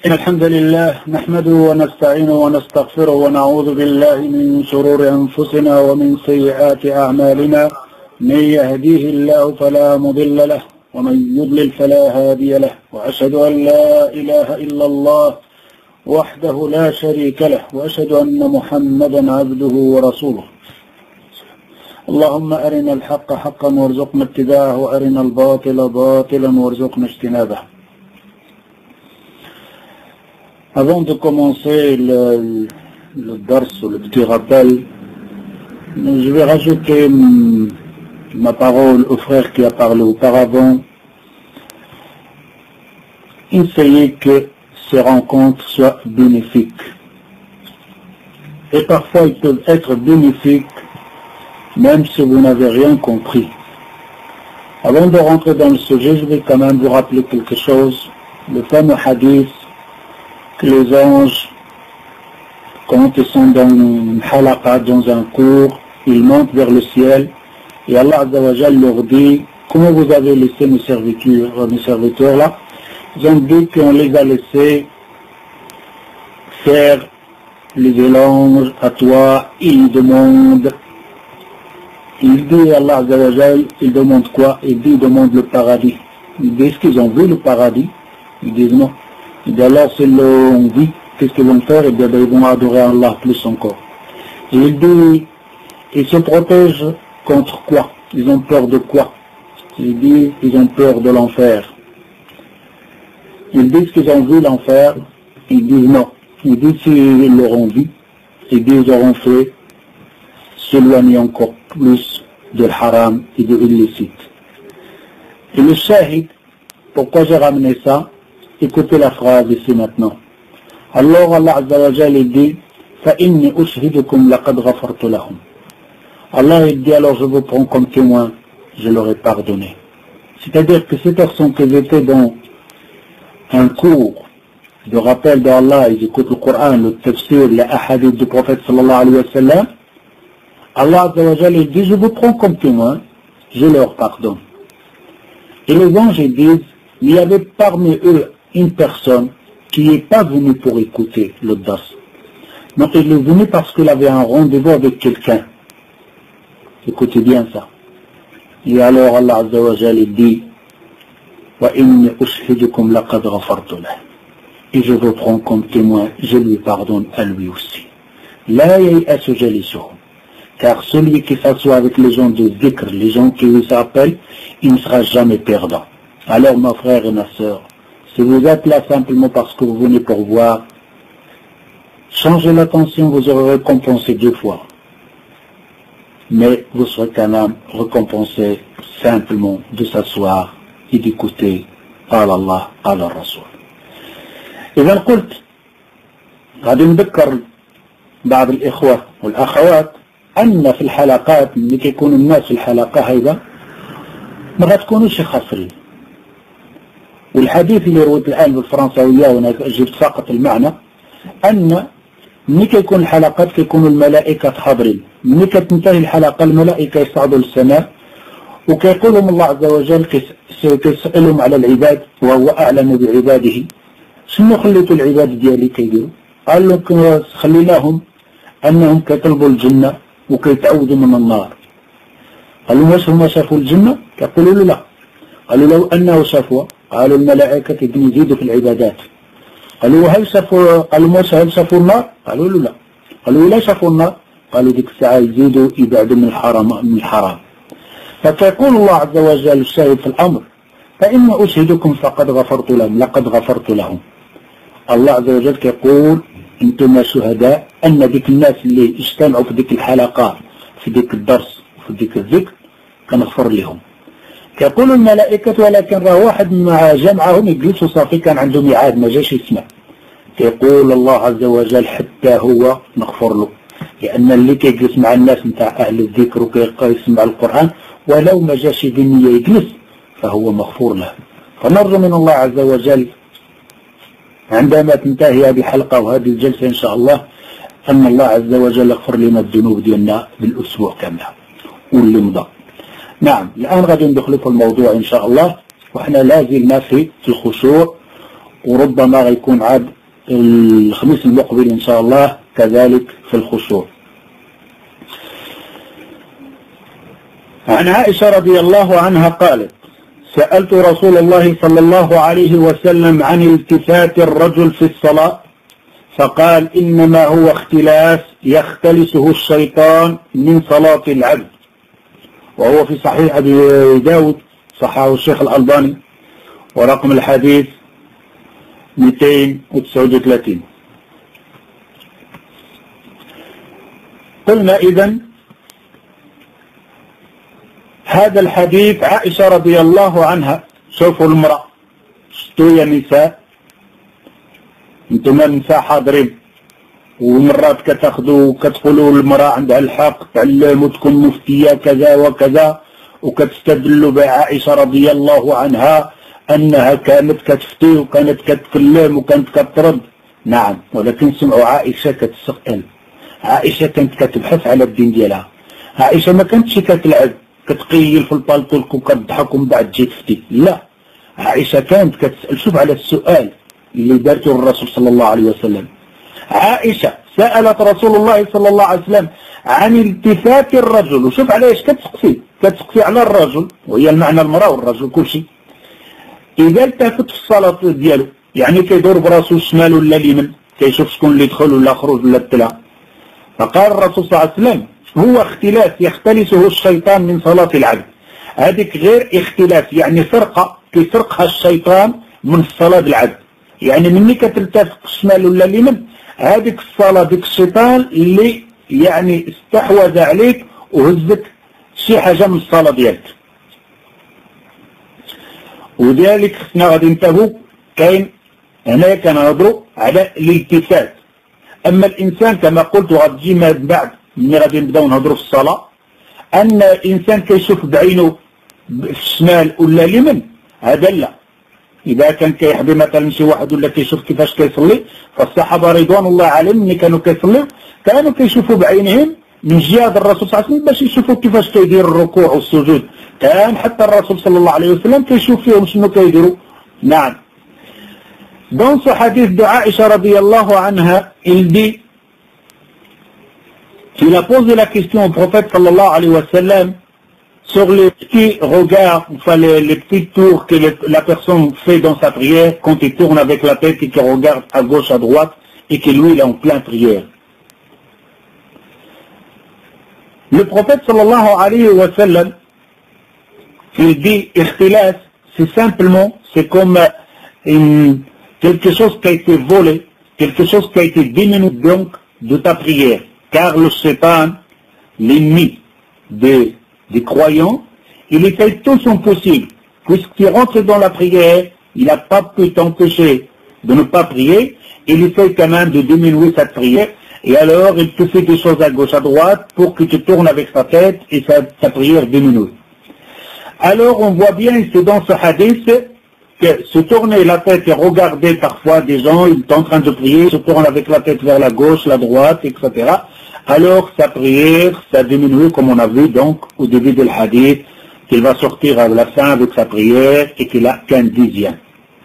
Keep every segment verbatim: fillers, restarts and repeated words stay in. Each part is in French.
إن الحمد لله نحمده ونستعينه ونستغفره ونعوذ بالله من شرور أنفسنا ومن سيئات أعمالنا. من يهديه الله فلا مضل له ومن يضلل فلا هادي له، وأشهد أن لا إله إلا الله وحده لا شريك له، وأشهد أن محمدا عبده ورسوله. اللهم أرنا الحق حقا وارزقنا اتباعه، وأرنا الباطل باطلا وارزقنا اجتنابه. Avant de commencer le, le dars ou le petit rappel, je vais rajouter ma parole au frère qui a parlé auparavant. Essayez que ces rencontres soient bénéfiques. Et parfois ils peuvent être bénéfiques même si vous n'avez rien compris. Avant de rentrer dans le sujet, je vais quand même vous rappeler quelque chose. Le fameux hadith que les anges, quand ils sont dans une halaqa, dans un cours, ils montent vers le ciel et Allah Azza wa Jal leur dit: comment vous avez laissé mes serviteurs, mes serviteurs là? Ils ont dit qu'on les a laissés faire les éloges à toi. Ils demandent, il dit Allah Azza wa Jal, ils demandent quoi? Il dit, ils demandent le paradis. Ils disent qu'ils ont vu le paradis. Ils disent non. Et bien alors, s'ils l'ont vu, qu'est-ce qu'ils vont faire? Et bien, ils vont adorer Allah plus encore. Et il dit, ils se protègent contre quoi? Ils ont peur de quoi? Il dit, ils ont peur de l'enfer. Ils disent qu'ils ont vu l'enfer. Ils disent non. Ils disent s'ils l'auront vu, ils disent ils auront fait s'éloigner encore plus de haram et de illicite. Et le shahid, pourquoi j'ai ramené ça? Écoutez la phrase ici maintenant. Alors Allah Azza wa Jal dit: فَإِنِّي أُشْهِدُكُمْ لَقَدْ غَفَرْتُ لَهُمْ. Allah il dit, alors je vous prends comme témoin, je leur ai pardonné. C'est-à-dire que ces personnes qui étaient dans un cours de rappel d'Allah, ils écoutent le Coran, le tafsir, les ahadith du prophète sallallahu alayhi wa sallam, Allah Azza wa Jal il dit: je vous prends comme témoin, je leur pardonne. Et les anges ils disent: il y avait parmi eux une personne qui n'est pas venue pour écouter le dars. Non, il est venu parce qu'il avait un rendez-vous avec quelqu'un. Écoutez bien ça. Et alors Allah Azza wa Jal dit: وَإِنِّي أُشْهِدُكُمْ لَقَدْ غَفَرْتُ لَهُ. Et je vous prends comme témoin, je lui pardonne à lui aussi. لَا يَيْأَسُ جَلِسُهُمْ. Car celui qui s'assoit avec les gens de dhikr, les gens qui lui s'appellent, il ne sera jamais perdant. Alors, mes frères et ma sœur, si vous êtes là simplement parce que vous venez pour voir, changez l'attention, vous aurez récompensé deux fois. Mais vous serez quand même récompensé simplement de s'asseoir et d'écouter قال الله قال الرسول. إذا قلت غادي نذكر بعض الإخوة والأخوات أن في الحلقات اللي كيكونوا الناس في الحلقة هيدا ما غتكونوش خاسرين. والحديث اللي رويت الآن بالفرنساوية وأنا جبت فقط المعنى أن ملي كيكون الحلقات كيكونوا الملائكة حاضرين، ملي كتنتهي الحلقة الملائكة يصعدوا للسماء وكيقولهم الله عز وجل كيسألهم على العباد وهو أعلم بعباده: شنو خليتوا العباد ديالي كيديروا؟ قال لكم خليناهم أنهم كيطلبوا الجنة وكيتعوذوا من النار. قالوا واش هما شافوا الجنة؟ كيقولوا له لا. قالوا لو أنه شافوا، قالوا الملائكة يزيدوا في العبادات. قالوا هل شافوا، قالوا موسى هل شافوا النار؟ قالوا له لا. قالوا لا شافوا النار؟ قالوا ديك الساعة يزيدوا يبعدوا من الحرام من الحرام. فكيقول الله عز وجل الشاهد في الأمر: فإن أشهدكم فقد غفرت لهم لقد غفرت لهم. الله عز وجل كيقول أنتم شهداء أن ديك الناس اللي اجتمعوا في ديك الحلقة في ديك الدرس وفي ديك الذكر كنغفر لهم. كيقول الملائكة ولكن راه واحد مع جمعهم يجلسوا صافي كان عنده ميعاد ما جاش يسمع. كيقول الله عز وجل حتى هو نغفر له، لأن اللي كيجلس مع الناس نتاع أهل الذكر وكيبقى يسمع القرآن ولو ما جاش بنية يجلس فهو مغفور له. فنرجو من الله عز وجل عندما تنتهي هذه الحلقة وهذه الجلسة إن شاء الله أن الله عز وجل يغفر لنا الذنوب ديالنا بالأسبوع كاملة واللي مضى. نعم الآن غادي ندخل في الموضوع إن شاء الله، وإحنا لازلنا في الخشوع وربما غيكون عاد الخميس المقبل إن شاء الله كذلك في الخشوع. عن عائشة رضي الله عنها قالت: سألت رسول الله صلى الله عليه وسلم عن التفات الرجل في الصلاة فقال: إنما هو اختلاس يختلسه الشيطان من صلاة العبد. وهو في صحيح أبي داود، صححه الشيخ الألباني، ورقم الحديث مئتين وتسعة وثلاثين. قلنا إذن هذا الحديث عائشة رضي الله عنها، شوفوا المرأة، شتو يا نساء، انتم النساء حاضرين، ومرات كتاخذوا كتقولوا المرأة عندها الحق تعلم وتكون مفتية كذا وكذا، وكتستدلوا بعائشة رضي الله عنها أنها كانت كتفتي وكانت كتكلم وكانت كترد. نعم، ولكن سمعوا عائشة كتسأل، عائشة كانت كتبحث على الدين ديالها. عائشة ما كانتش كتلعب كتقيل في البالطولك وكتضحك ومن بعد تجي تفتي، لا، عائشة كانت كتسأل. شوف على السؤال اللي دارته الرسول صلى الله عليه وسلم. عائشة سألت رسول الله صلى الله عليه وسلم عن التفات الرجل، وشوف على ايش كتسقسي، كتسقسي على الرجل، وهي المعنى المرأة والرجل كل شيء. إذا التفت في الصلاة ديالو، يعني كيدور براسو الشمال ولا اليمين، كيشوف شكون اللي يدخل ولا خرج ولا طلع. فقال الرسول صلى الله عليه وسلم: هو اختلاس يختلسه الشيطان من صلاة العبد. هذيك غير اختلاس، يعني فرقة كيسرقها الشيطان من صلاة العبد. يعني مني كتلتفت الشمال ولا اليمين، هذيك الصلاة ديك الشيطان اللي يعني استحوذ عليك وهزك شي حاجة من الصلاة ديالك. وذلك خصنا غادي ننتبهوا، كاين هنايا كنهضروا على الالتفات. اما الانسان كما قلت وغتجي من بعد ملي غادي نبداو نهضروا في الصلاة، ان الانسان كيشوف بعينه في الشمال ولا اليمين، هذا لا. إذا كان كيحبي مثلا شي واحد ولا كيشوف كيفاش كيصلي، فالصحابة رضوان الله عليهم ملي كانوا كيصليو كانوا كيشوفوا بعينهم من جهة الرسول صلى الله عليه وسلم باش يشوفوا كيفاش كيدير الركوع والسجود. كان حتى الرسول صلى الله عليه وسلم كيشوف فيهم شنو كيديروا. نعم. Dans ce hadith de Aïcha radiallahu anha, il dit qu'il a posé la question au prophète sallallahu alayhi wa sallam sur les petits regards, enfin les, les petits tours que les, la personne fait dans sa prière quand il tourne avec la tête et qu'il regarde à gauche, à droite et que lui il est en pleine prière. Le prophète sallallahu alayhi wa sallam, il dit ikhtilas, c'est simplement, c'est comme une, quelque chose qui a été volé, quelque chose qui a été diminué donc de ta prière. Car le Shaitan, l'ennemi des, des croyants, il fait tout son possible. Puisqu'il rentre dans la prière, il n'a pas pu t'empêcher de ne pas prier, il essaie quand même de diminuer cette prière, et alors il te fait des choses à gauche, à droite, pour que tu tournes avec sa tête et sa, sa prière diminue. Alors on voit bien ici dans ce hadith, que se tourner la tête et regarder parfois des gens, ils sont en train de prier, se tournent avec la tête vers la gauche, la droite, et cetera. Alors sa prière, ça diminue comme on a vu donc au début de l'hadith, qu'il va sortir à la fin avec sa prière et qu'il a qu'un dixième.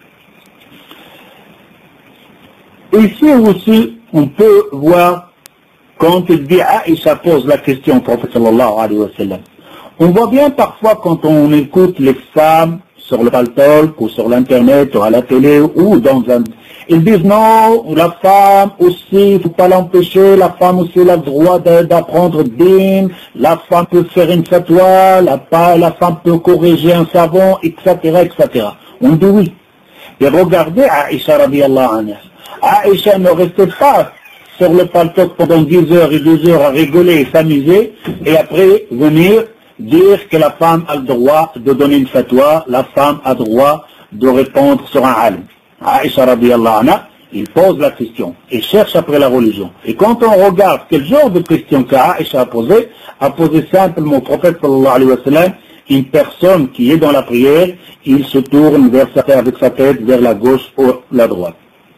Ici aussi, on peut voir quand il dit Aïcha pose la question au prophète sallallahu alayhi wa sallam. On voit bien parfois quand on écoute les femmes sur le paltalk ou sur l'internet ou à la télé ou dans un... Ils disent non, la femme aussi, il ne faut pas l'empêcher, la femme aussi a le droit d'apprendre din, la femme peut faire une fatwa, la, la femme peut corriger un savant, et cetera et cetera. On dit oui. Et regardez Aïcha radiallahu anha. Aïcha ne restait pas sur le paltalk pendant dix heures et douze heures à rigoler et s'amuser et après venir dire que la femme a le droit de donner une fatwa, la femme a le droit de répondre sur un alim. Aïcha radiallahu anha, il pose la question et cherche après la religion. Et quand on regarde quel genre de question qu'Aïcha a posé, a posé simplement au prophète sallallahu alayhi wa sallam, une personne qui est dans la prière, il se tourne vers sa tête, avec sa tête vers la gauche ou la droite.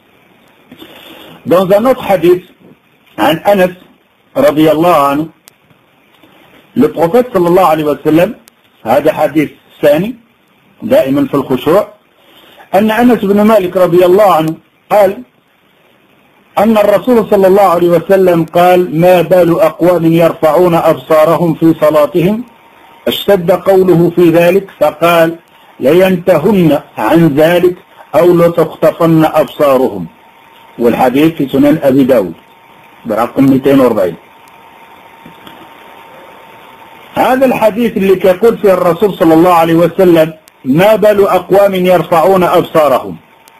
Dans un autre hadith, عن أنس رضي الله عنه, le prophète صلى الله عليه وسلم, هذا حديث ثاني دائما في الخشوع, أن أنس بن مالك رضي الله عنه قال أن الرسول صلى الله عليه وسلم قال ما بال أقوام يرفعون أبصارهم في صلاتهم اشتد قوله في ذلك فقال لينتهن عن ذلك أو لتخطفن أبصارهم. والحديث في سنن أبي داود برقم مئتين وأربعين. هذا الحديث اللي يقول فيه الرسول صلى الله عليه وسلم ما بال أقوام يرفعون أبصارهم،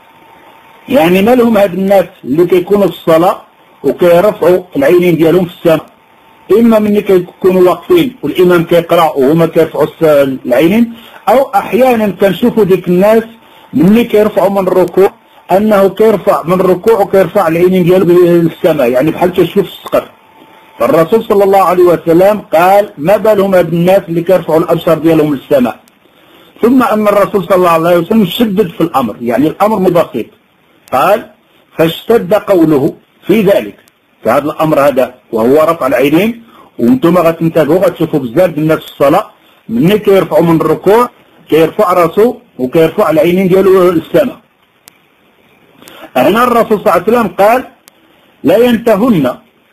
يعني ما لهم هاد الناس اللي كيكونوا في الصلاة وكيرفعوا العينين ديالهم في السماء، إما من كيكونوا واقفين والإمام كيقرأ وهما كيرفعوا العينين، أو أحيانا كنشوفوا ديك الناس مني كيرفعوا من الركوع أنه كيرفع من الركوع وكيرفع العينين ديالو للسماء، يعني بحال كيشوف السقف. فالرسول صلى الله عليه وسلم قال ما بالهم هاد الناس اللي كيرفعوا الأبصار ديالهم للسماء. ثم أن الرسول صلى الله عليه وسلم شدد في الأمر، يعني الأمر مو بسيط، قال فاشتد قوله في ذلك، في هذا الأمر هذا وهو رفع العينين. وانتم غتنتبهوا غتشوفوا بزاف الناس في الصلاة مني كيرفعوا من الركوع كيرفع راسه وكيرفع العينين ديالو للسماء. هنا الرسول صلى الله عليه وسلم قال لا ينتهن،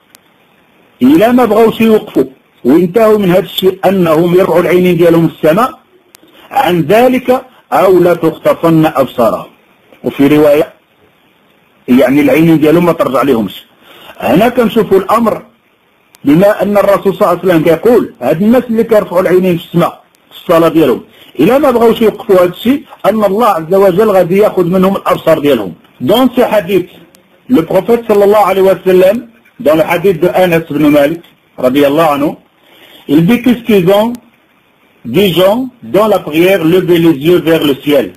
إلى ما بغاوش يوقفوا وينتهوا من هذا الشيء أنهم يرفعوا العينين ديالهم للسماء عن ذلك أو لا تخطفن أبصارهم. وفي رواية يعني العينين ديالهم ما ترجع لهمش. هنا كنشوفوا الأمر بما أن الرسول صلى الله عليه وسلم يقول هاد الناس اللي كيرفعوا العينين في السماء في الصلاة ديالهم إلى ما بغاوش يوقفوا هذا الشيء أن الله عز وجل غادي ياخذ منهم الأبصار ديالهم. دون سي حديث le prophète sallallahu alayhi wa sallam, dans le hadith de Anas ibn Malik radiyallahu anhu, il dit qu'est-ce qu'ils ont des gens dans la prière lever les yeux vers le ciel.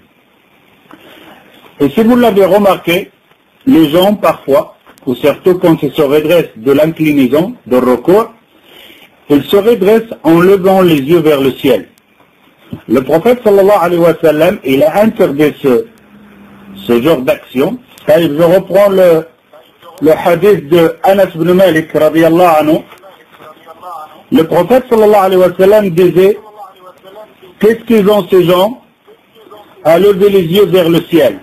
Et si vous l'avez remarqué, les gens parfois, ou surtout quand ils se redressent de l'inclinaison, de recours, ils se redressent en levant les yeux vers le ciel. Le prophète sallallahu alayhi wa sallam, il a interdit ce, ce genre d'action. Je reprends le, le hadith de Anas ibn Malik radiyallahu anhu. Le prophète sallallahu alayhi wa sallam disait qu'est-ce qu'ils ont ces gens à lever les yeux vers le ciel.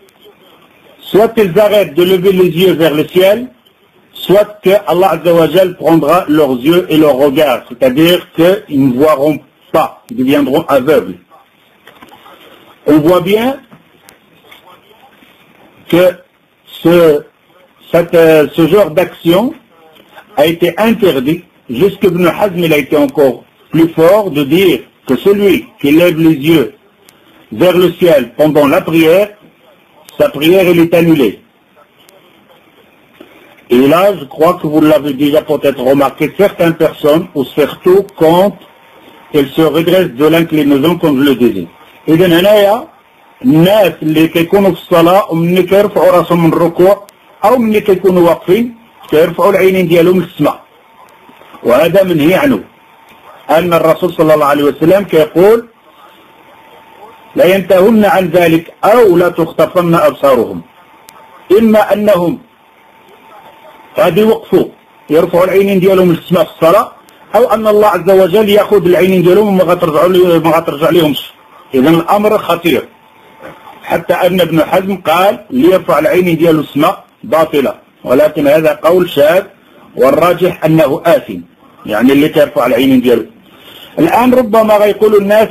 Soit ils arrêtent de lever les yeux vers le ciel, soit que Allah Azza wa Jal prendra leurs yeux et leurs regards, c'est-à-dire qu'ils ne voiront pas, ils deviendront aveugles. On voit bien que ce, cette, ce genre d'action a été interdit. Jusqu'à Ibn Hazm, il a été encore plus fort de dire que celui qui lève les yeux vers le ciel pendant la prière, sa prière elle est annulée. Et là, je crois que vous l'avez déjà peut-être remarqué, certaines personnes, ou surtout quand elles se redressent de l'inclinaison, comme je le disais. Et de هنايا الناس اللي كيكونوا في الصلاة ومني كيرفعوا راسهم من الركوع أو مني كيكونوا واقفين كيرفعوا العينين ديالهم للسماء. وهذا منهي عنه. أن الرسول صلى الله عليه وسلم كيقول لا ينتهن عن ذلك أو لا تخطفن أبصارهم. إما أنهم غادي يوقفوا يرفعوا العينين ديالهم للسماء في الصلاة، أو أن الله عز وجل يأخذ العينين ديالهم وما غترجع ما غترجع لهمش. إذا الأمر خطير، حتى أن ابن حزم قال ليرفع العينين ديالو السماء باطلة، ولكن هذا قول شاذ والراجح أنه آثم، يعني اللي ترفع العينين ديالو. الآن ربما غيقولوا الناس،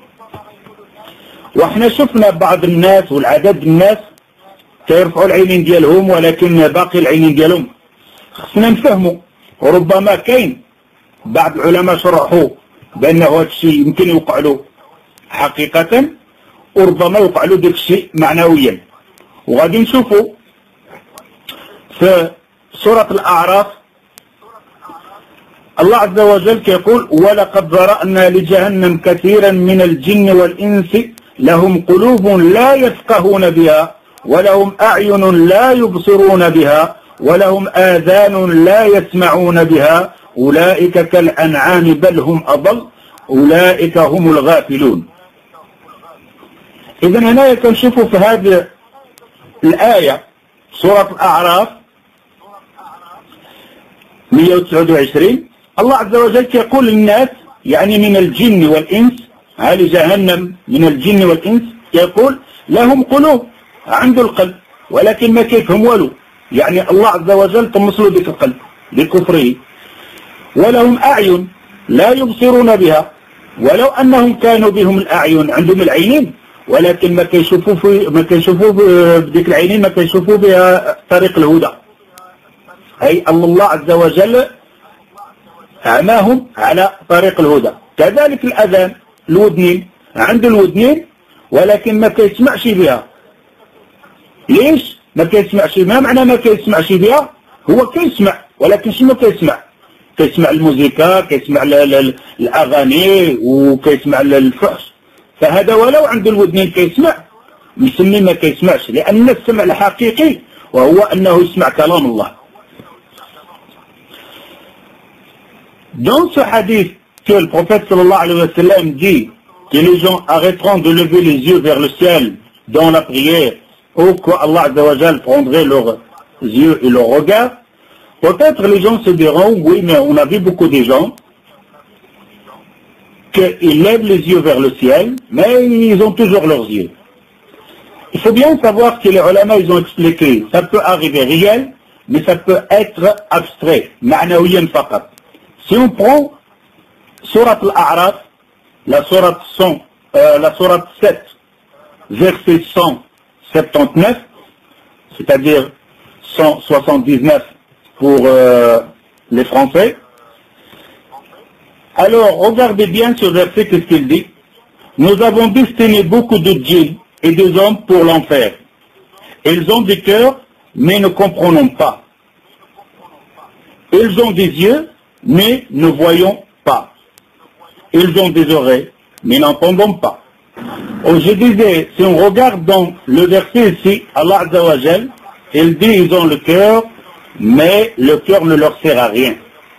وإحنا شفنا بعض الناس والعدد الناس كيرفعوا العينين ديالهم ولكن باقي العينين ديالهم خصنا نفهموا. وربما كاين بعض العلماء شرحوا بأنه هذا الشيء يمكن يوقع له حقيقة، وربما يوقع له داك الشيء معنويا. وغادي نشوفوا في سورة الأعراف الله عز وجل كيقول ولقد ذرأنا لجهنم كثيرا من الجن والإنس لهم قلوب لا يفقهون بها ولهم أعين لا يبصرون بها ولهم آذان لا يسمعون بها أولئك كالأنعام بل هم أضل أولئك هم الغافلون. إذن هنا كنشوفوا في هذه الآية سورة الأعراف مئة وتسعة وعشرين الله عز وجل يقول للناس يعني من الجن والإنس، على جهنم من الجن والإنس، يقول لهم قلوب عنده القلب ولكن ما كيفهم والو، يعني الله عز وجل طمسوا ذيك القلب بكفره. ولهم أعين لا يبصرون بها، ولو أنهم كانوا بهم الأعين عندهم العينين ولكن ما كيشوفوا في ما كيشوفوا بديك العينين ما كيشوفوا بها طريق الهدى، أي أن الله عز وجل أعماهم على طريق الهدى. كذلك الأذان الودنين عنده الودنين ولكن ما كيسمعش بها. ليش ما كيسمعش؟ ما معنى ما كيسمعش بها؟ هو كيسمع ولكن شنو كيسمع؟ كيسمع الموسيقى، كيسمع الأغاني وكيسمع الفحش، فهذا ولو عنده الودنين كيسمع يسمي ما كيسمعش، لأن السمع الحقيقي وهو أنه يسمع كلام الله. Dans ce hadith que le prophète sallallahu alayhi wa sallam dit que les gens arrêteront de lever les yeux vers le ciel dans la prière ou que Allah azza wa jal prendrait leurs yeux et leurs regards, peut-être les gens se diront oui mais on a vu beaucoup de gens qu'ils lèvent les yeux vers le ciel mais ils ont toujours leurs yeux. Il faut bien savoir que les ulama ils ont expliqué ça peut arriver réel mais ça peut être abstrait, ma'nawiyan faqat. Si on prend Surat al-A'raf, la Surat cent, euh, la Surat sept, verset cent soixante-dix-neuf, c'est-à-dire cent soixante-dix-neuf pour euh, les Français. Alors, regardez bien ce verset, qu'est-ce qu'il dit. Nous avons destiné beaucoup de djinns et des hommes pour l'enfer. Ils ont des cœurs, mais ne comprenons pas. Ils ont des yeux, mais ne voyons pas. Ils ont des oreilles, mais n'entendons pas. Oh, je disais, si on regarde dans le verset ici, Allah Azza wa Jal, il dit ils ont le cœur, mais le cœur ne leur sert à rien.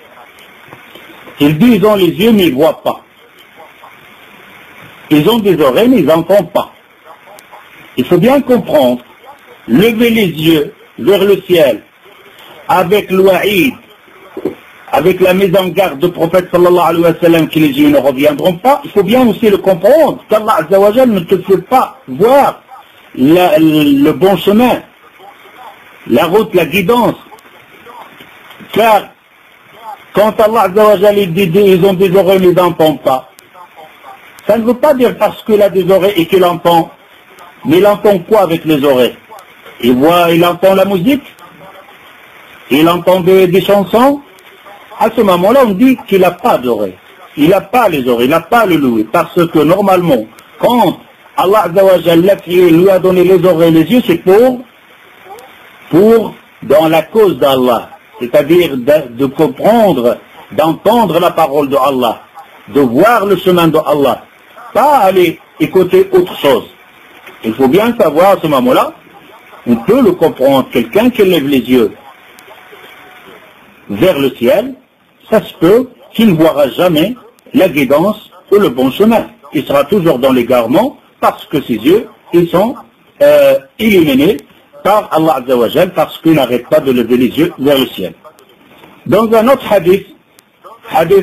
Il dit ils ont les yeux, mais ils ne voient pas. Ils ont des oreilles, mais ils n'entendent pas. Il faut bien comprendre, lever les yeux vers le ciel, avec l'oua'id, avec la mise en garde du prophète sallallahu alayhi wa sallam que les yeux ne reviendront pas, il faut bien aussi le comprendre qu'Allah Azza wa Jal ne te fait pas voir la, le, le bon chemin, la route, la guidance. Car quand Allah Azza wa Jal dit ils ont des oreilles mais ils n'entendent pas, ça ne veut pas dire parce qu'il a des oreilles et qu'il entend, mais il entend quoi avec les oreilles? Il voit, il entend la musique, il entend des, des chansons. À ce moment-là, on dit qu'il n'a pas d'oreilles. Il n'a pas les oreilles, il n'a pas le loué. Parce que normalement, quand Allah Azza wa Jal l'a créé, lui a donné les oreilles et les yeux, c'est pour, pour, dans la cause d'Allah. C'est-à-dire de, de comprendre, d'entendre la parole de Allah, de voir le chemin de Allah. Pas aller écouter autre chose. Il faut bien savoir à ce moment-là, on peut le comprendre. Quelqu'un qui lève les yeux vers le ciel, ça se peut qu'il ne verra jamais la guidance ou le bon chemin. Il sera toujours dans l'égarement parce que ses yeux, ils sont euh, illuminés par Allah Azza wa Jal parce qu'il n'arrête pas de lever les yeux vers le ciel. Dans un autre hadith, hadith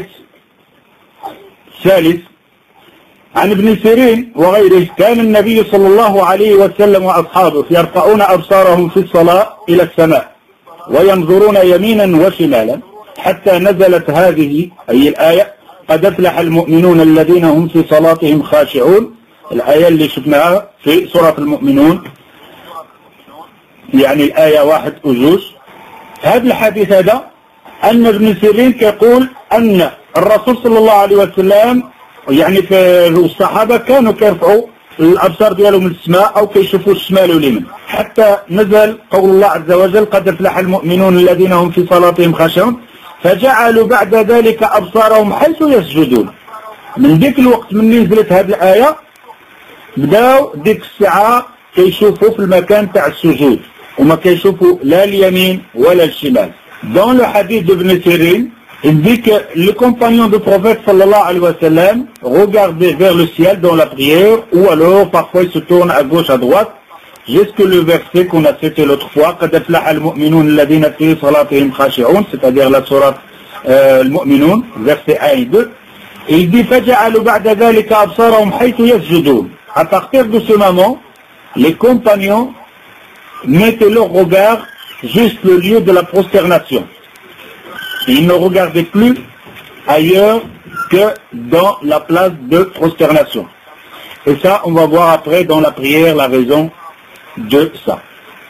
ثالث عن ابن سيرين وغيره كان النبي صلى الله عليه وسلم وأصحابه يرفعون أبصارهم في الصلاة إلى السماء وينظرون يمينا وشمالا حتى نزلت هذه أي الآية قد أفلح المؤمنون الذين هم في صلاتهم خاشعون. الآية اللي شفناها في سورة المؤمنون يعني الآية واحد وجوز. هذا الحديث هذا أن ابن سيرين يقول أن الرسول صلى الله عليه وسلم يعني في الصحابة كانوا كيرفعوا الأبصار ديالهم من السماء أو كيشوفوا الشمال واليمين حتى نزل قول الله عز وجل قد أفلح المؤمنون الذين هم في صلاتهم خاشعون فجعلوا بعد ذلك أبصارهم حيث يسجدون. من ذيك الوقت من نزلت هذه الآية بداوا ديك الساعة كيشوفوا في المكان تاع السجود وما كيشوفوا لا اليمين ولا الشمال. Dans le hadith d'Ibn Sirin, il dit que le compagnon du prophète sallallahu alayhi wa sallam regardait vers le ciel dans la prière ou alors parfois il se tourne à gauche à droite jusque le verset qu'on a cité l'autre fois قد أفلح المؤمنون الذين في صلاتهم خاشعون, c'est-à-dire la sourate euh, المؤمنون verset un et deux. Il dit فجعلوا بعد ذلك أبصارهم حيث يسجدون. À partir de ce moment les compagnons mettaient leur regard juste le lieu de la prosternation. Ils ne regardaient plus ailleurs que dans la place de prosternation. Et ça, on va voir après dans la prière la raison de ça.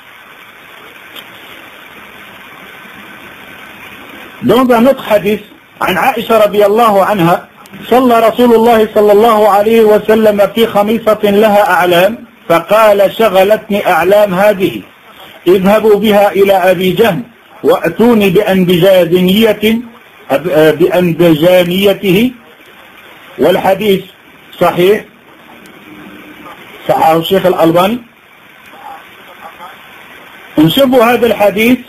Dans un autre hadith, عن عائشة رضي الله عنها صلى رسول الله صلى الله عليه وسلم في خميصة لها أعلام فقال شغلتني أعلام هذه اذهبوا بها إلى أبي جهل وأتوني بأنبجانية بأنبجانيته والحديث صحيح صححه الشيخ الألباني. نشوفوا هذا الحديث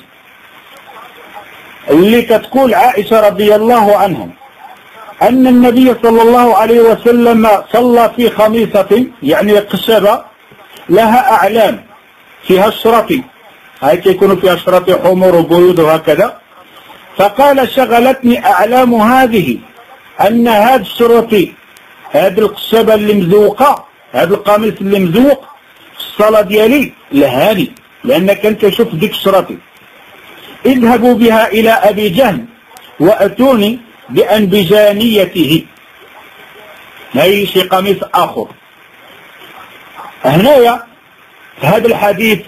اللي كتقول عائشة رضي الله عنها أن النبي صلى الله عليه وسلم صلى في خميصة يعني قشبة لها أعلام فيها الشرطي، هاي يكون فيها الشرطي حمر وبيض وهكذا. فقال شغلتني أعلام هذه، أن هذا الشرطي هذه القشبة اللي مزوقة هذا القميص اللي مزوق الصلاة ديالي لهاني لأنك أنت شوف ديك الشرطي. اذهبوا بها إلى أبي جهل وأتوني بأنبجانيته، هاي شي قميص آخر. هنايا في هذا الحديث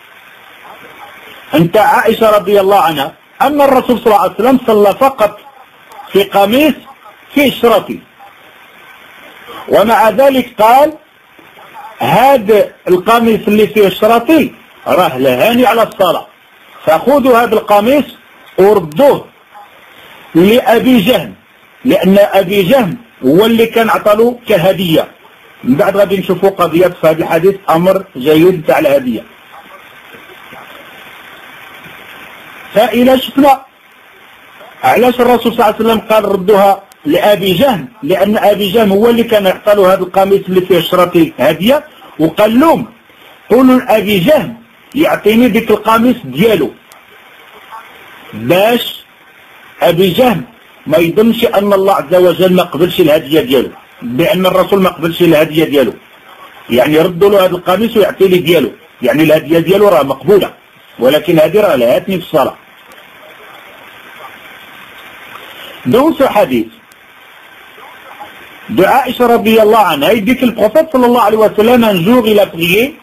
أنت عائشة رضي الله عنها أن الرسول صلى الله عليه وسلم صلى فقط في قميص فيه شرطي، ومع ذلك قال هذا القميص اللي فيه شرطي راه لهاني على الصلاة، فخذوا هذا القميص وردوه لأبي جهل، لأن أبي جهل هو اللي كان عطاله كهدية. من بعد غادي نشوفوا قضيات في هذا الحديث أمر جيد تاع الهدية. فإلى شفنا علاش الرسول صلى الله عليه وسلم قال ردوها لأبي جهل، لأن أبي جهل هو اللي كان يعطاله هذا القميص اللي فيه شرطي هدية، وقال لهم قولوا لأبي جهل يعطيني ديك القميص ديالو باش أبي جهل ما يظنش أن الله عز وجل ما قبلش الهدية ديالو، بأن الرسول ما قبلش الهدية ديالو، يعني ردوا له هذا القميص ويعطي لي ديالو، يعني الهدية ديالو راه مقبولة، ولكن هذه راه لهاتني في الصلاة. Dans ce hadith de Aïcha radiyallahu anha, il dit que le prophète sallallahu alayhi wa sallam, un jour il a prié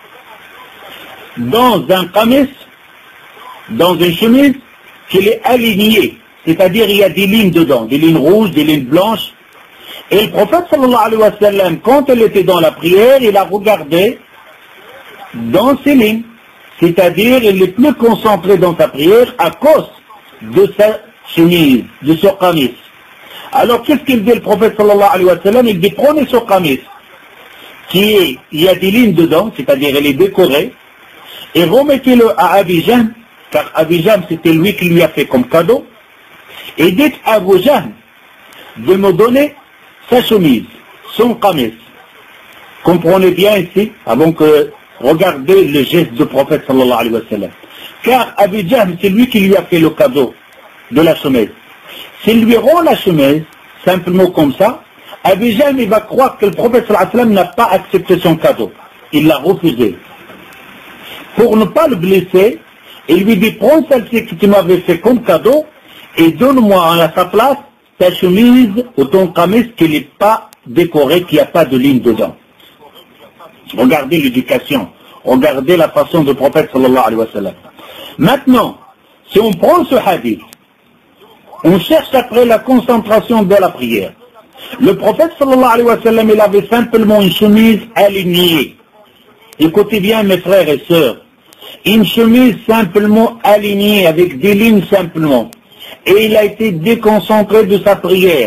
dans un qamis, dans une chemise qui est alignée, c'est-à-dire il y a des lignes dedans, des lignes rouges, des lignes blanches. Et le prophète sallallahu alayhi wa sallam, quand il était dans la prière, il a regardé dans ces lignes, c'est-à-dire il est plus concentré dans sa prière à cause de sa chemise, de ce qamis. Alors qu'est-ce qu'il dit le prophète sallallahu alayhi wa sallam? Il dit prenez ce qamis qui est, il y a des lignes dedans, c'est-à-dire il est décoré, et remettez-le à Abi Jahm, car Abi Jahm c'était lui qui lui a fait comme cadeau, et dites à Abu Jahm de me donner sa chemise, son qamis. Comprenez bien ici, avant que regardez le geste du prophète sallallahu alayhi wa sallam. Car Abi Jahm c'est lui qui lui a fait le cadeau de la chemise. S'il lui rend la chemise, simplement comme ça, Abi Jahm il va croire que le prophète sallallahu alayhi wa sallam n'a pas accepté son cadeau. Il l'a refusé. Pour ne pas le blesser, il lui dit prends celle-ci que tu m'avais fait comme cadeau et donne-moi à sa place ta chemise ou ton qamis qui n'est pas décoré, qui n'a pas de ligne dedans. Regardez l'éducation, regardez la façon du prophète sallallahu alayhi wa sallam. Maintenant, si on prend ce hadith, on cherche après la concentration de la prière. Le prophète sallallahu alayhi wa sallam, il avait simplement une chemise alignée. Écoutez bien mes frères et sœurs, une chemise simplement alignée avec des lignes simplement. Et il a été déconcentré de sa prière.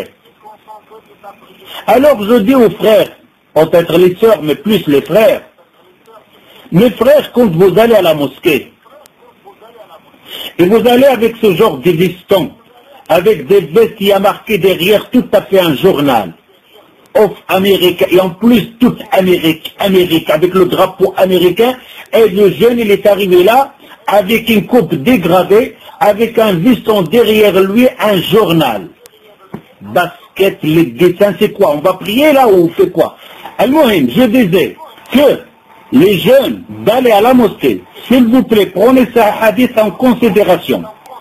Alors je dis aux frères, peut-être les sœurs, mais plus les frères, mes frères, quand vous allez à la mosquée, et vous allez avec ce genre de veston, avec des vestes qui a marqué derrière tout à fait un journal, of Amérique, et en plus toute Amérique, Amérique, avec le drapeau américain, et le jeune il est arrivé là, avec une coupe dégradée, avec un veston derrière lui, un journal. Basket, les dessins, c'est quoi? On va prier là ou on fait quoi? Alors, je disais que les jeunes d'aller à la mosquée. S'il vous plaît, prenez ce hadith en considération.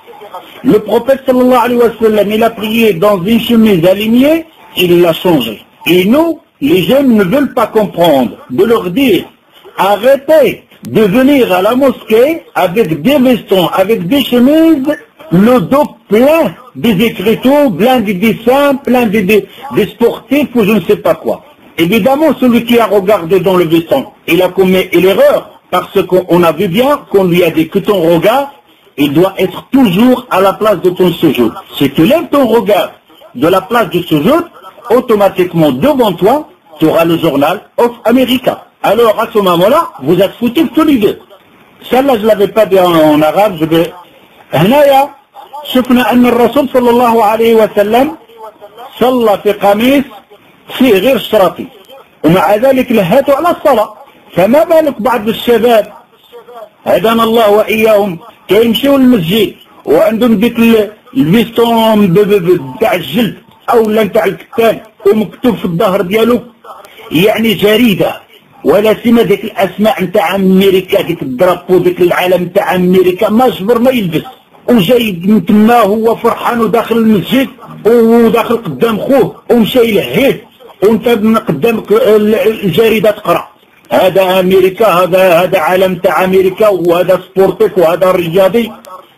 Le prophète sallallahu alayhi wa sallam, il a prié dans une chemise alignée, il l'a changé. Et nous, les jeunes ne veulent pas comprendre, de leur dire, arrêtez de venir à la mosquée avec des vestons, avec des chemises, le dos plein des écriteaux, plein des dessins, plein des, des, des sportifs ou je ne sais pas quoi. Évidemment, celui qui a regardé dans le veston, il a commis l'erreur, parce qu'on a vu bien qu'on lui a dit que ton regard, il doit être toujours à la place de ton sujoud. Si tu lèves ton regard de la place du sujoud, automatiquement devant toi, tu auras le journal of America. Alors à ce moment-là, vous êtes foutus tous les deux. Celle-là, je ne l'avais pas dit en, en arabe, je vais... هنايا شفنا أن الرسول صلى الله عليه وسلم صلى في قميص فيه غير شرطي ومع ذلك لهاتوا على الصلاة. فما بالك بعض الشباب هدانا الله وإياهم كيمشيوا للمسجد وعندهم ديك الفيستون بتاع الجلد أو لا نتاع الكتان ومكتوب في الظهر ديالو يعني جريدة ولا سيما ديك الأسماء نتاع أمريكا، ديك الدرابو ديك العالم نتاع أمريكا ما جبر ما يلبس، وجاي من تما هو فرحان وداخل المسجد وداخل قدام خوه ومشى يلهيه وانت من قدامك الجريدة تقرأ. هذا أمريكا، هذا هذا عالم تاع أمريكا وهذا سبورتيك وهذا رياضي.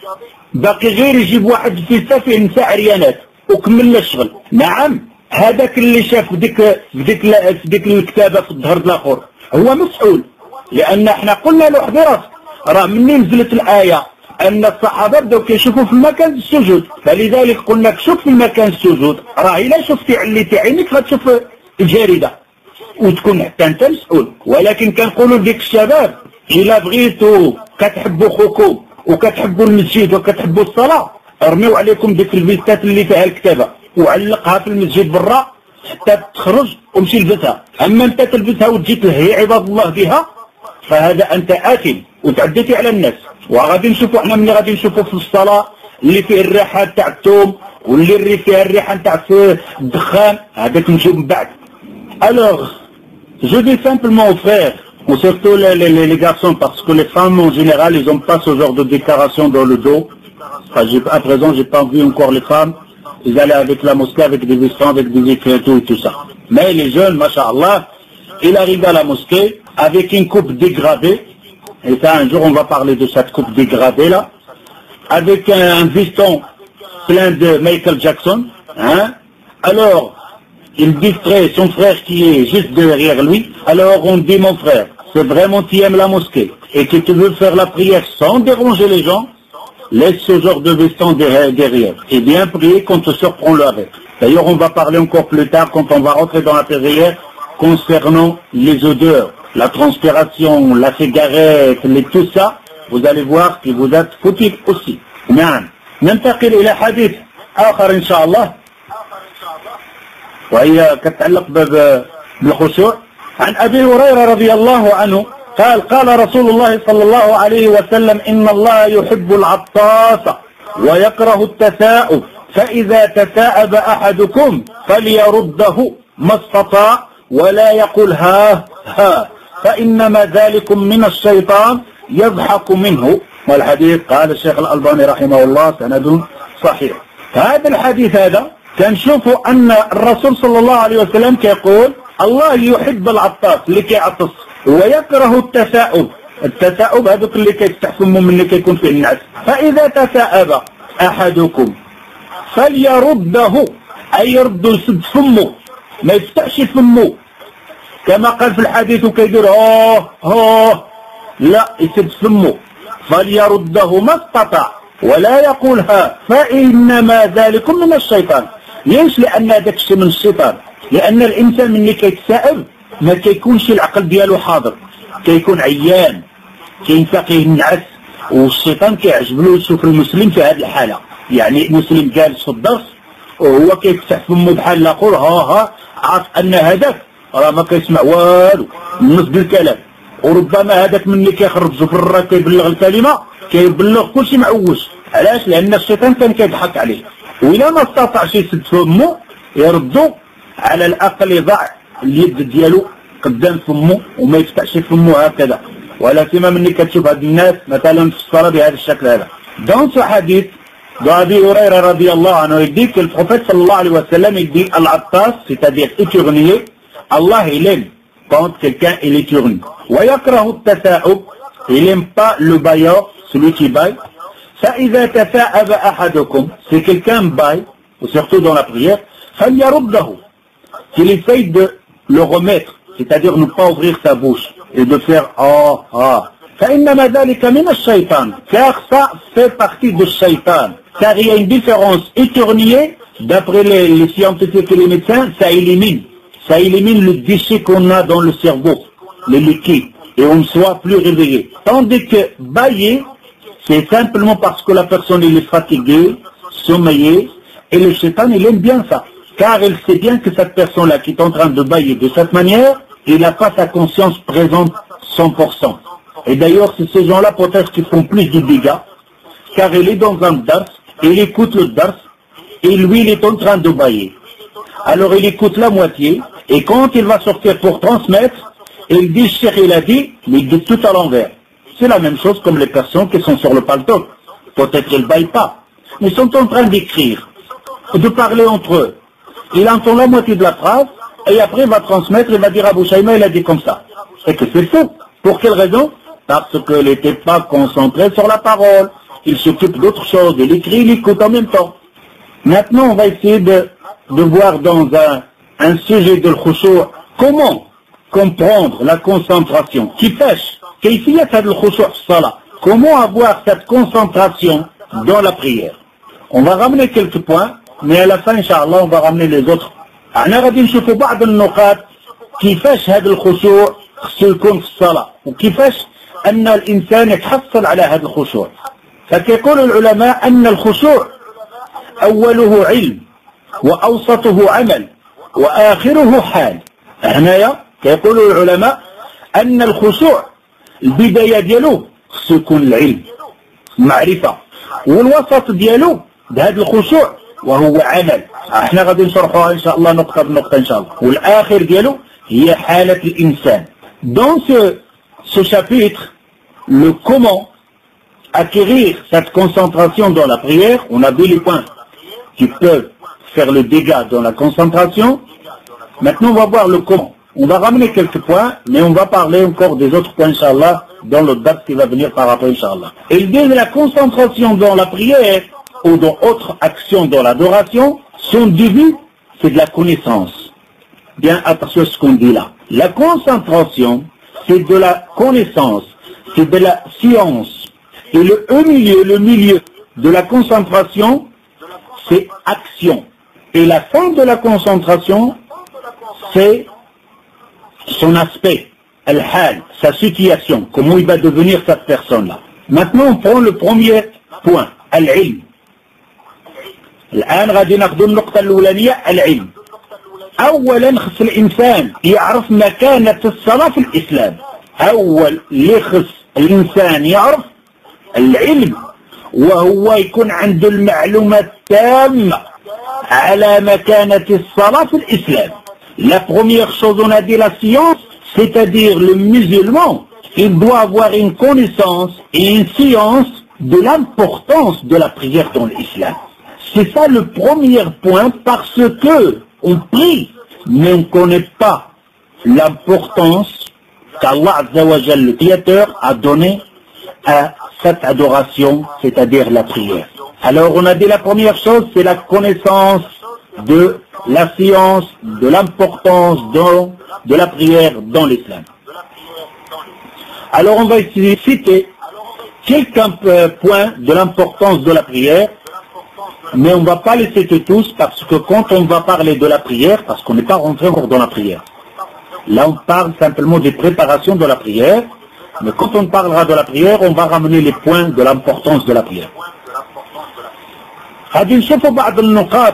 باقي غير يجيب واحد فيسا فيه نساء عريانات وكمل الشغل. نعم هذاك اللي شاف ديك ديك ديك الكتابة في الظهر الآخر هو مسؤول، لأن احنا قلنا له حضرت راه منين نزلت الآية أن الصحابة بداو كيشوفوا في المكان السجود، فلذلك قلنا لك شوف في المكان السجود، راه إلا شفتي عليتي عينك غتشوف الجريدة وتكون حتى أنت مسؤول. ولكن كنقولوا لديك الشباب إلا بغيتوا كتحبوا خوكم وكتحبوا المسجد وكتحبوا الصلاة ارميو عليكم ديك الفيستات اللي فيها الكتابة وعلقها في المسجد برا حتى تخرج ومشي لبسها. أما أنت تلبسها وتجي تلهي عباد الله بها فهذا أنت آثم وتعديتي على الناس. وغادي نشوفوا احنا ملي غادي نشوفوا في الصلاة اللي فيه الريحة تاع الثوم واللي اللي فيها الريحة تاع الدخان هذاك نجيو من بعد. Alors, je dis simplement aux frères, ou surtout les, les, les garçons, parce que les femmes en général, ils n'ont pas ce genre de déclaration dans le dos. Enfin, à présent, j'ai pas vu encore les femmes. Ils allaient avec la mosquée, avec des vestons, avec des écriteaux et tout ça. Mais les jeunes, masha'Allah, ils arrivent à la mosquée avec une coupe dégradée. Et ça, un jour, on va parler de cette coupe dégradée là, avec un, un veston plein de Michael Jackson. Hein. Alors, il distrait son frère qui est juste derrière lui. Alors on dit, mon frère, c'est vraiment tu aimes la mosquée et que tu veux faire la prière sans déranger les gens, laisse ce genre de veston derrière. Et bien prier quand te surprend avec. D'ailleurs, on va parler encore plus tard quand on va rentrer dans la prière concernant les odeurs, la transpiration, la cigarette, les, tout ça. Vous allez voir que vous êtes foutus aussi. نعم. ننتقل إلى حديث آخر إن شاء الله وهي كتعلق بالخشوع. عن أبي هريرة رضي الله عنه قال قال رسول الله صلى الله عليه وسلم إن الله يحب العطاس ويكره التثاؤب فإذا تثاءب أحدكم فليرده ما استطاع ولا يقل ها ها فإنما ذلكم من الشيطان يضحك منه. والحديث قال الشيخ الألباني رحمه الله سند صحيح. هذا الحديث هذا كنشوفوا أن الرسول صلى الله عليه وسلم كيقول الله يحب العطاس اللي كيعطس ويكره التثاؤب. التثاؤب هذوك اللي كيفتح فمه من اللي كيكون فيه النعس. فإذا تثاءب أحدكم فليرده أي يرد يسد فمه ما يفتحش فمه كما قال في الحديث وكيدير اه اه لا يسد فمه فليرده ما استطاع ولا يقولها فإنما ذلك من الشيطان. ليش؟ لأن هذاك الشيء من الشيطان، لأن الإنسان ملي كيتسائب ما كيكونش العقل ديالو حاضر، كيكون عيان كينفقيه النعس والشيطان كيعجب له يشوف المسلم في هذه الحالة. يعني مسلم جالس في الدرس وهو كيفتح فمه بحال الاخر ها ها عارف أن هذاك راه ما كيسمع والو بالنسبة للكلام، وربما هذاك ملي كيخرج زفر كيبلغ الكلمة كيبلغ كلشي معوش. علاش؟ لأن الشيطان كان كيضحك عليه. وإلا ما استطاعش يسد فمه يردو على الأقل يضع اليد ديالو قدام فمه وما يفتحش فمه هكذا، ولا سيما مني كتشوف هاد الناس مثلا في الصلاة بهذا الشكل هذا. Dans ce hadith d'Abi Huraira radiyallahu anhu, il dit que le prophète sallallahu alayhi wa sallam, il dit al-attas, c'est-à-dire éternuer, Allah il aime quand quelqu'un il éternue. Wa yakrahu at-tasa'ub, il n'aime pas le bailleur, celui qui baille. فإذا تثاءب أحدكم, si quelqu'un baille, surtout dans la prière, فليرده, qu'il essaye de le remettre, c'est-à-dire ne pas ouvrir sa bouche et de faire ah ah. فإنما ذلك من الشيطان, car ça fait partie du shaitan. Car il y a une différence. Éternuer, d'après les, les scientifiques et les médecins, ça élimine, ça élimine le déchet qu'on a dans le cerveau, le liquide, et on soit plus réveillé. Tandis que bailler, c'est simplement parce que la personne elle est fatiguée, sommeillée, et le shaitan il aime bien ça. Car il sait bien que cette personne-là qui est en train de bailler de cette manière, il n'a pas sa conscience présente cent pour cent. Et d'ailleurs, c'est ces gens-là peut-être qui font plus de dégâts, car il est dans un dars, il écoute le dars, et lui il est en train de bailler. Alors il écoute la moitié, et quand il va sortir pour transmettre, il dit, Cheikh il a dit, mais il dit tout à l'envers. C'est la même chose comme les personnes qui sont sur le palto. Peut-être qu'ils ne baillent pas, mais ils sont en train d'écrire, de parler entre eux. Il entend la moitié de la phrase, et après il va transmettre, il va dire Abou Shaima, il a dit comme ça. Et que c'est faux. Pour quelle raison? Parce qu'il n'était pas concentré sur la parole. Il s'occupe d'autre chose, il écrit, il écoute en même temps. Maintenant, on va essayer de, de voir dans un, un sujet de l'khushu' comment comprendre la concentration. Qui pêche? Comment avoir cette concentration dans la prière? On va ramener quelques points, mais à la fin, Inch'Allah, on va ramener les autres. أنا غادي نشوفوا بعض النقاط كيفاش هذا الخشوع خصو يكون في الصلاة وكيفاش أن الإنسان يتحصل على هذا الخشوع. فكيقول العلماء أن الخشوع أوله علم وأوسطه عمل وآخره حال. هنايا كيقول العلماء أن الخشوع البداية ديالو خصو يكون العلم المعرفة، والوسط ديالو بهذا الخشوع وهو عمل. احنا غادي نشرحوها ان شاء الله نقطة بنقطة ان شاء الله. والاخر ديالو هي حالة الانسان. Dans ce, ce chapitre, le comment acquérir cette concentration dans la prière, on a vu les points qui peuvent faire le dégât dans la concentration. Maintenant on va voir le comment. On va ramener quelques points, mais on va parler encore des autres points, Inch'Allah, dans le date qui va venir par après, Inch'Allah. Et il dit la concentration dans la prière ou dans autre action dans l'adoration, son début, c'est de la connaissance. Bien attention à ce qu'on dit là. La concentration, c'est de la connaissance, c'est de la science. Et le e milieu, le milieu de la concentration, c'est action. Et la fin de la concentration, c'est son aspect, al-hal, sa situation, comment il va devenir cette personne-là. Maintenant, on prend le premier point, al-ilm. الآن غادي ناخذ النقطة الأولانية العلم. أولا خص الإنسان يعرف مكانة الصلاة في الإسلام. أول اللي خص الإنسان يعرف العلم، وهو يكون عنده المعلومة التامة على مكانة الصلاة في الإسلام. La première chose, on a dit la science, c'est-à-dire le musulman, il doit avoir une connaissance et une science de l'importance de la prière dans l'islam. C'est ça le premier point, parce que on prie, mais on ne connaît pas l'importance qu'Allah Azza wa Jal, le Créateur, a donné à cette adoration, c'est-à-dire la prière. Alors on a dit la première chose, c'est la connaissance de la science, de l'importance de la prière dans l'islam. Alors on va essayer de citer quelques points de l'importance de la prière, mais on ne va pas les citer tous, parce que quand on va parler de la prière, parce qu'on n'est pas rentré encore dans la prière, là on parle simplement des préparations de la prière, mais quand on parlera de la prière, on va ramener les points de l'importance de la prière. غادي نشوفوا بعض النقاط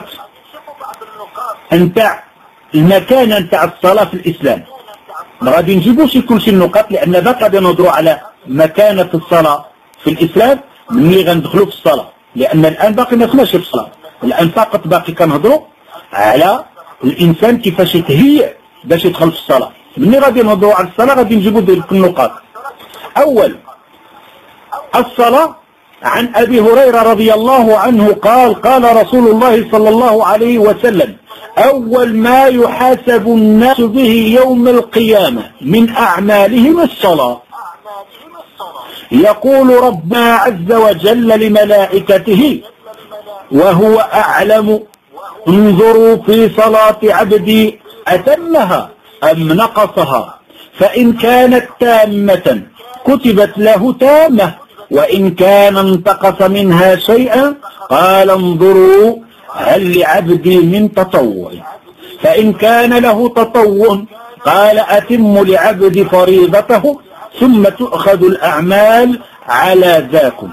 نتاع المكانة نتاع الصلاة في الإسلام. ما غادي نجيبوش كل شيء النقاط، لأن باقي غادي نهضروا على مكانة الصلاة في الإسلام ملي غندخلوا في الصلاة، لأن الآن باقي ما دخلناش في الصلاة، الآن فقط باقي كنهضروا على الإنسان كيفاش يتهيأ باش يدخل في الصلاة. مني غادي نهضروا على الصلاة غادي نجيبوا ديك النقاط. أول الصلاة، عن أبي هريرة رضي الله عنه قال قال رسول الله صلى الله عليه وسلم: أول ما يحاسب الناس به يوم القيامة من أعمالهم الصلاة. يقول ربنا عز وجل لملائكته وهو أعلم: انظروا في صلاة عبدي أتمها أم نقصها، فإن كانت تامة كتبت له تامة، وإن كان انتقص منها شيئا قال انظروا هل لعبدي من تطوع، فإن كان له تطوع قال أتم لعبدي فريضته ثم تؤخذ الأعمال على ذاكم.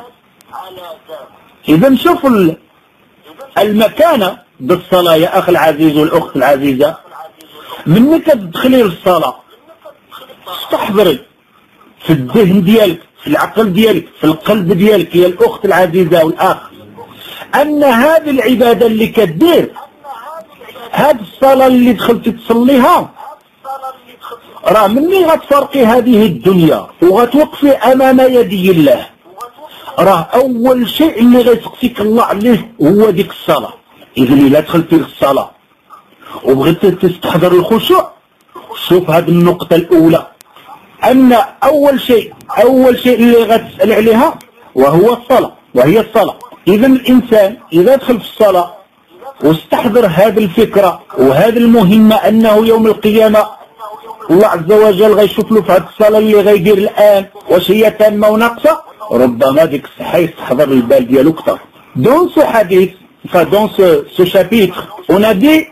إذا شوفوا المكانة بالصلاة يا أخي العزيز والأخت العزيزة. منك تدخلي للصلاة استحضري في الذهن ديالك، في العقل ديالك، في القلب ديالك يا الأخت العزيزة والأخ، أن هذه العبادة اللي كدير، هذه الصلاة اللي دخلت تصليها، راه مني غتفرقي هذه الدنيا وغتوقفي أمام يدي الله، راه أول شيء اللي غيسقسيك الله عليه هو ديك الصلاة. إذا إلا دخلتي للصلاة وبغيتي تستحضر الخشوع، شوف هذه النقطة الأولى، أن أول شيء أول شيء اللي غتسأل عليها وهو الصلاة، وهي الصلاة. إذا الإنسان إذا دخل في الصلاة واستحضر هذه الفكرة وهذه المهمة، أنه يوم القيامة الله عز وجل غيشوف له في هذه الصلاة اللي غيدير الآن واش هي تامة وناقصة، ربما ديك الصحة يستحضر البال ديالو أكثر. Dans ce hadith, enfin dans ce, ce chapitre, on a dit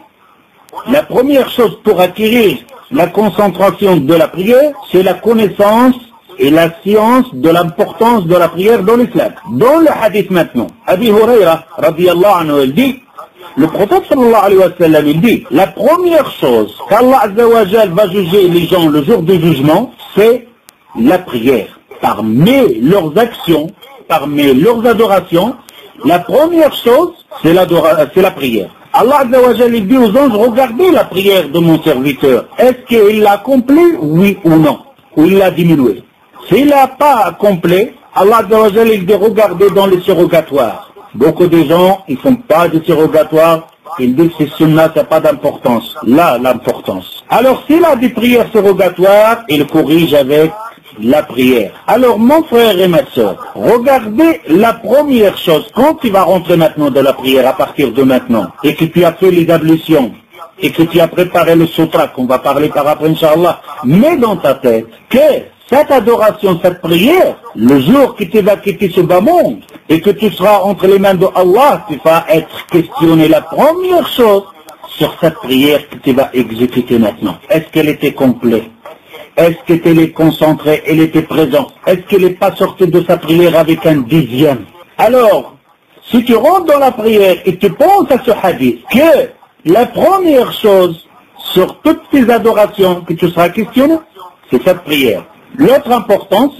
la première chose pour acquérir la concentration de la prière, c'est la connaissance et la science de l'importance de la prière dans l'islam. Dans le hadith maintenant, Abi Huraira radiyallahu anhu, il dit, le prophète sallallahu alayhi wa sallam, il dit, la première chose qu'Allah azza wa jal va juger les gens le jour du jugement, c'est la prière. Parmi leurs actions, parmi leurs adorations, la première chose, c'est la, c'est la prière. Allah azza wa jal, il dit aux anges, regardez la prière de mon serviteur. Est-ce qu'il l'a accompli, oui ou non, ou il l'a diminué? S'il l'a pas accompli, Allah azza wa jal, il dit, regardez dans les surrogatoires. Beaucoup de gens, ils font pas de surrogatoire, ils disent que c'est sunna, ça n'a pas d'importance. Là, l'importance. Alors, s'il a des prières surrogatoires, il corrige avec la prière. Alors, mon frère et ma soeur, regardez la première chose, quand tu vas rentrer maintenant dans la prière, à partir de maintenant, et que tu as fait les ablutions, et que tu as préparé le sutra, qu'on va parler par après, Inch'Allah, mets dans ta tête que cette adoration, cette prière, le jour que tu vas quitter ce bas monde, et que tu seras entre les mains de Allah, tu vas être questionné la première chose sur cette prière que tu vas exécuter maintenant. Est-ce qu'elle était complète? Est-ce qu'elle est concentrée? Elle était présente? Est-ce qu'elle n'est pas sortie de sa prière avec un dixième? Alors, si tu rentres dans la prière et tu penses à ce hadith, que la première chose sur toutes tes adorations que tu seras questionné, c'est cette prière. L'autre importance,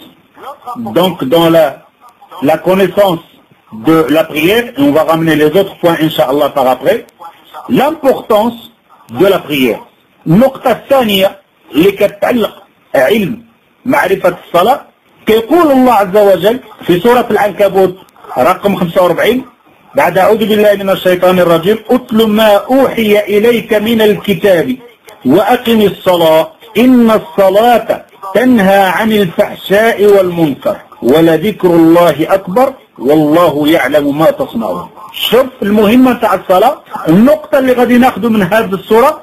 donc dans la, la connaissance de la prière, et on va ramener les autres points, Inch'Allah, par après, l'importance de la prière. النقطة الثانية اللي كتعلق علم معرفة الصلاة، كيقول الله عز وجل في سورة العنكبوت رقم خمسة وأربعين بعد أعوذ بالله من الشيطان الرجيم: أتل ما أوحي إليك من الكتاب وأقم الصلاة إن الصلاة تنهى عن الفحشاء والمنكر ولذكر الله أكبر والله يعلم ما تصنعون. شوف المهمة تاع الصلاة، النقطة اللي غادي ناخذ من هذه السورة،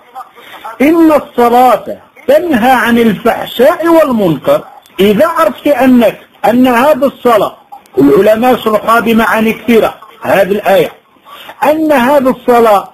إن الصلاة تنهى عن الفحشاء والمنكر. إذا عرفت أنك أن هذه الصلاة، العلماء شرحها بمعاني كثيرة هذه الآية، أن هذه الصلاة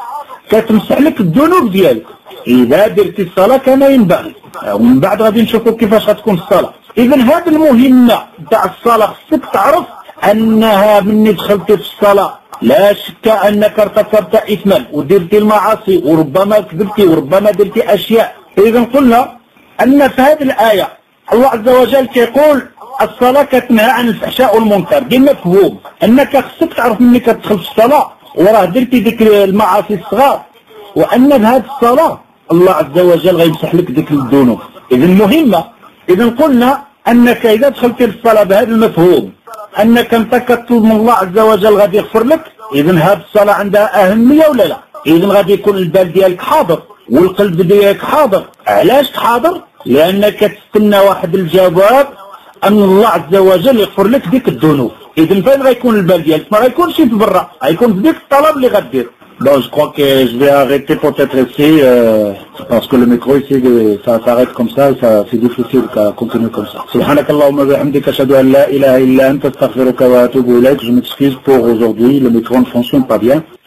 كتمسح لك الذنوب ديالك إذا درتي الصلاة كما ينبغي، ومن بعد غادي نشوفوا كيفاش غتكون الصلاة. إذا هذه المهمة تاع الصلاة خصك تعرف أنها من دخلتي في الصلاة لا شك أنك ارتكبت إثما ودرتي المعاصي وربما كذبتي وربما درتي أشياء. إذا قلنا أن في هذه الآية الله عز وجل كيقول الصلاة كتنهى عن الفحشاء والمنكر، بمفهوم أنك خصك تعرف منك تدخل في الصلاة وراه درتي ذيك المعاصي الصغار، وأن بهذه الصلاة الله عز وجل غيمسح لك ديك الذنوب. إذا مهمة. إذا قلنا أنك إذا دخلت للصلاة بهذا المفهوم أنك أنت كتطلب من الله عز وجل غادي يغفر لك، إذا هذه الصلاة عندها أهمية ولا لا؟ إذا غادي يكون البال ديالك حاضر والقلب ديالك حاضر. علاش حاضر؟ لأنك تستنى واحد الجواب أن الله عز وجل يغفر لك ديك الذنوب. إذا فين غيكون البال ديالك؟ ما غيكونش في برا، غيكون في ديك الطلب اللي غدير. Bon, je crois que je vais arrêter peut-être ici, euh, parce que le micro ici, ça s'arrête comme ça, et ça, c'est difficile de continuer comme ça. سبحانك اللهم وبحمدك أشهد أن لا إله إلا أنت أستغفرك وأتوب إليك. Je m'excuse pour aujourd'hui, le micro ne fonctionne pas bien.